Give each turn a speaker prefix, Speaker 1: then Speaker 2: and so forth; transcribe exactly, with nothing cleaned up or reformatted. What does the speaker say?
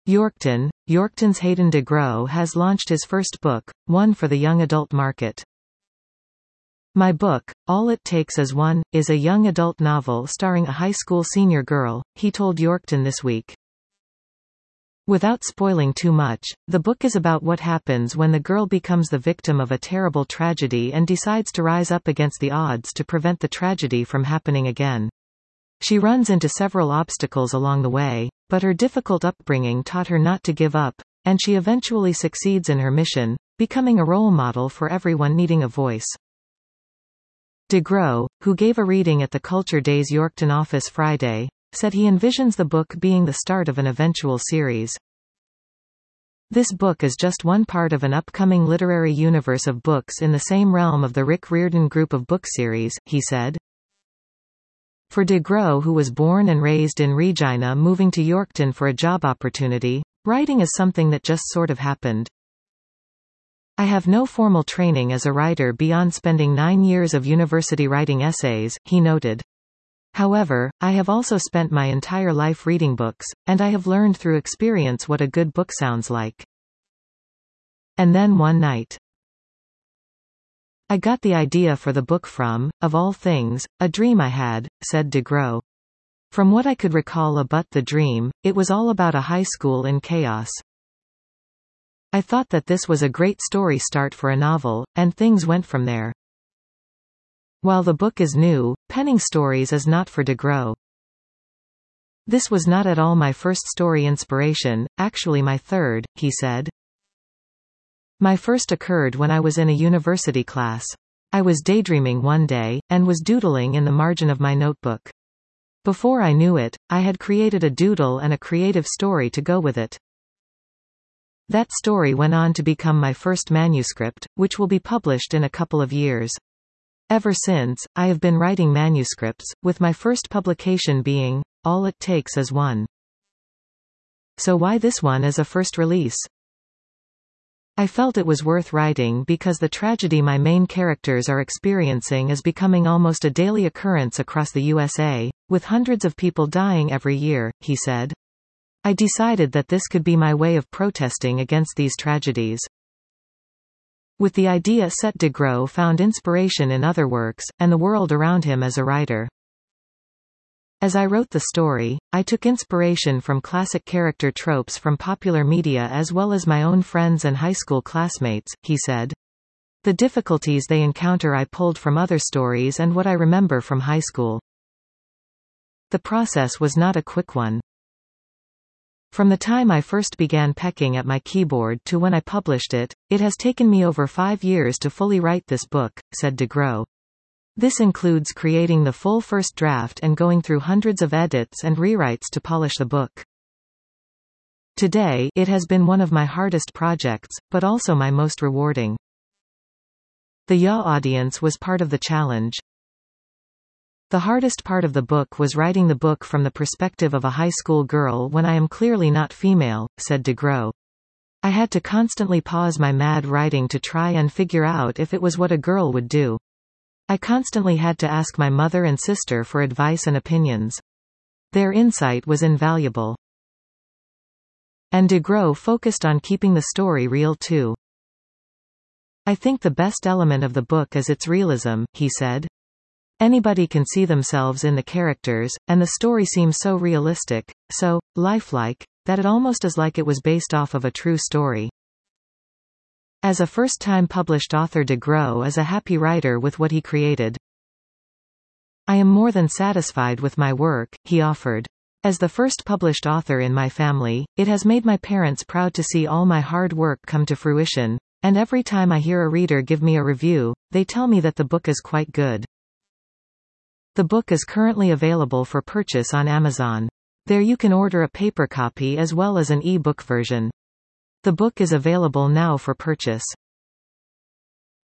Speaker 1: Yorkton, Yorkton's Hayden DeGrow has launched his first book, one for the young adult market. My book, All It Takes Is One, is a young adult novel starring a high school senior girl, he told Yorkton this week. Without spoiling too much, the book is about what happens when the girl becomes the victim of a terrible tragedy and decides to rise up against the odds to prevent the tragedy from happening again. She runs into several obstacles along the way, but her difficult upbringing taught her not to give up, and she eventually succeeds in her mission, becoming a role model for everyone needing a voice. DeGrow, who gave a reading at the Culture Days Yorkton office Friday, said he envisions the book being the start of an eventual series. This book is just one part of an upcoming literary universe of books in the same realm of the Rick Riordan group of book series, he said. For DeGrow, who was born and raised in Regina, moving to Yorkton for a job opportunity, writing is something that just sort of happened. I have no formal training as a writer beyond spending nine years of university writing essays, he noted. However, I have also spent my entire life reading books, and I have learned through experience what a good book sounds like. And then one night, I got the idea for the book from, of all things, a dream I had, said DeGrow. From what I could recall about the dream, it was all about a high school in chaos. I thought that this was a great story start for a novel, and things went from there. While the book is new, penning stories is not for DeGrow. This was not at all my first story inspiration, actually my third, he said. My first occurred when I was in a university class. I was daydreaming one day, and was doodling in the margin of my notebook. Before I knew it, I had created a doodle and a creative story to go with it. That story went on to become my first manuscript, which will be published in a couple of years. Ever since, I have been writing manuscripts, with my first publication being, All It Takes Is One. So why this one as a first release? I felt it was worth writing because the tragedy my main characters are experiencing is becoming almost a daily occurrence across the U S A, with hundreds of people dying every year, he said. I decided that this could be my way of protesting against these tragedies. With the idea set, DeGrow found inspiration in other works, and the world around him as a writer. As I wrote the story, I took inspiration from classic character tropes from popular media as well as my own friends and high school classmates, he said. The difficulties they encounter I pulled from other stories and what I remember from high school. The process was not a quick one. From the time I first began pecking at my keyboard to when I published it, it has taken me over five years to fully write this book, said DeGrow. This includes creating the full first draft and going through hundreds of edits and rewrites to polish the book. Today, it has been one of my hardest projects, but also my most rewarding. The Y A audience was part of the challenge. The hardest part of the book was writing the book from the perspective of a high school girl when I am clearly not female, said DeGrow. I had to constantly pause my mad writing to try and figure out if it was what a girl would do. I constantly had to ask my mother and sister for advice and opinions. Their insight was invaluable. And DeGrow focused on keeping the story real too. I think the best element of the book is its realism, he said. Anybody can see themselves in the characters, and the story seems so realistic, so lifelike, that it almost is like it was based off of a true story. As a first-time published author, DeGrow is a happy writer with what he created. I am more than satisfied with my work, he offered. As the first published author in my family, it has made my parents proud to see all my hard work come to fruition, and every time I hear a reader give me a review, they tell me that the book is quite good. The book is currently available for purchase on Amazon. There you can order a paper copy as well as an e-book version. The book is available now for purchase.